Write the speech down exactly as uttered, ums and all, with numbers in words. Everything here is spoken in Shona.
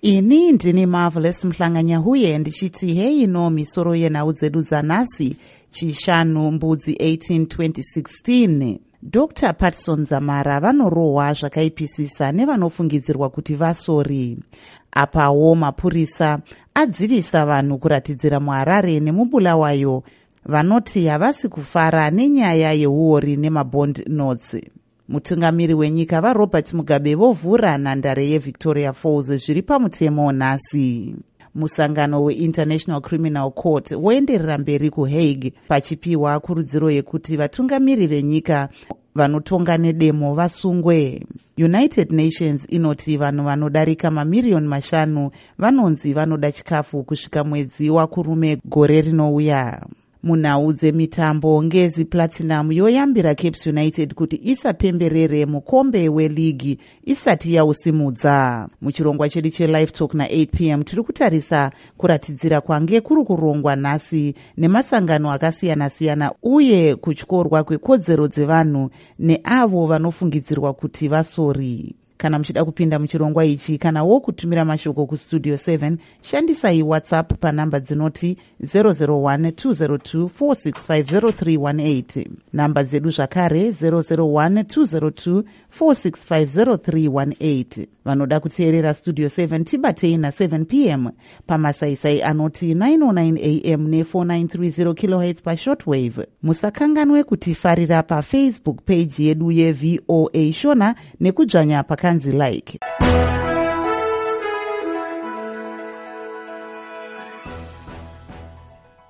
Ini ndini Marvelous Mhlanganyahuye ndichiti hei no misoro yenhau dzedu dzanhasi chishanu mbudzi eighteen twenty sixteen. Doctor Patson Zamara vanorohwa zvakaipisisa nevanofungidzirwa kuti vasori. Apawo mapurisa adzivisa vanhu kuratidzira muHarare nemubulawayo vanoti havasi kufara nenyaya yeuori nemabond notes. Mutungamiri wenyika vaRobert Mugabe vovhura nhandare yeVictoria Falls zviri pamutemo nhasi. Musangano weInternational Criminal Court woenderera mberi kuHague pachipiwa kurudziro yekuti vatungamiri venyika vanotonga nedemo vasungwe. United Nations inoti vanhu vanodarika mamiriyoni mashanu vanonzi vanoda chikafu kusvika mwedzi wakurume gore rinouya. Munhau dzemitambo Ngezi Platinum yoyambira Cape United kuti isapemberere mukombe weligi isati yausimudza. Muchirongwa chedu cheLive Talk na eight p m tiri kutarisa kuratidzira kwange kuri kurongwa nhasi nemasangano akasiyana-siyana uye kutyorwa kwekodzero dzevanhu neavo vanofungidzirwa kuti vasori. Kana muchida kupinda muchirongwa ichi kana wo kutumira mashoko kustudio seven shandisai WhatsApp panamba dzinoti zero zero one two zero two four six five zero three one eight. Namba dzedu zvakare zero zero one two zero two four six five zero three one eight. Vanoda kuteerera Studio seven tibatei na seven p m pamasaisai anoti nine oh nine a m ne four nine three zero kilohertz pa shortwave. Musakanganwe kutifarira pa Facebook page yedu ye V O A Shona nekudzvanya pakanzi like.